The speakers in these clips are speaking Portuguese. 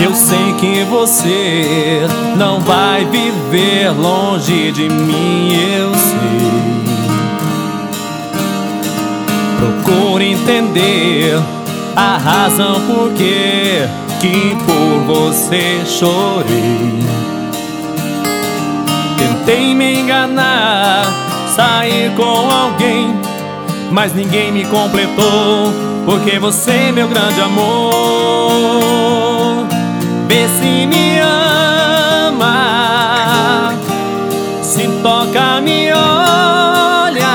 Eu sei que você não vai viver longe de mim, eu sei. Procure entender a razão por que por você chorei. Tentei me enganar, sair com alguém, mas ninguém me completou, porque você é meu grande amor. Vê se me ama, se toca, me olha.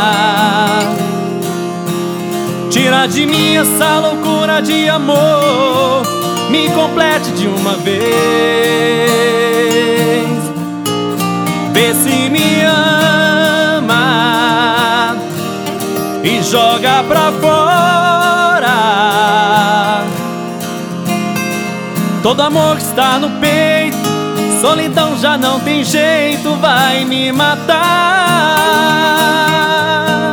Tira de mim essa loucura de amor, me complete de uma vez. Vê se me ama e joga pra fora todo amor que está no peito. Solidão já não tem jeito, vai me matar.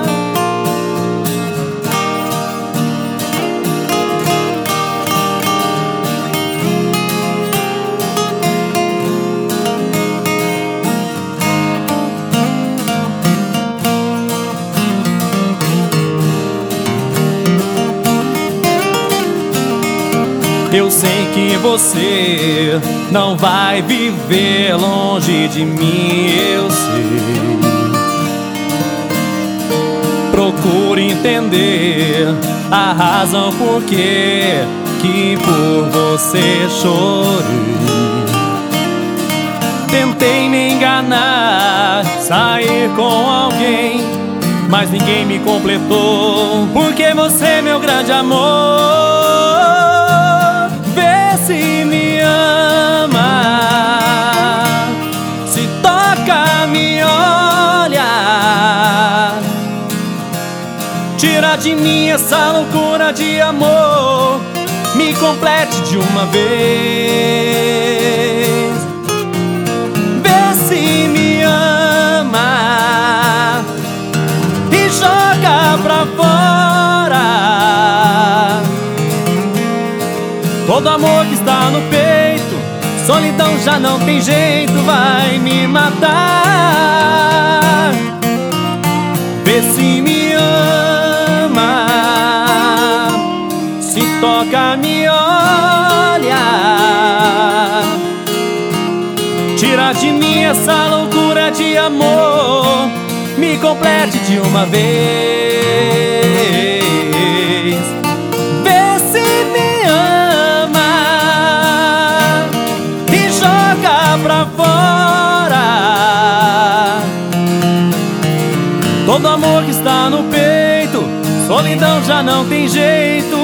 Eu sei que você não vai viver longe de mim, eu sei. Procure entender a razão por que por você chorei. Tentei me enganar, sair com alguém, mas ninguém me completou, porque você é meu grande amor. Se me ama, se toca, me olha. Tira de mim essa loucura de amor, me complete de uma vez. Vê se me ama e joga pra fora todo amor que está no peito. Solidão já não tem jeito, vai me matar. Vê se me ama, se toca, me olha. Tira de mim essa loucura de amor, me complete de uma vez. Pra fora todo amor que está no peito. Solidão já não tem jeito,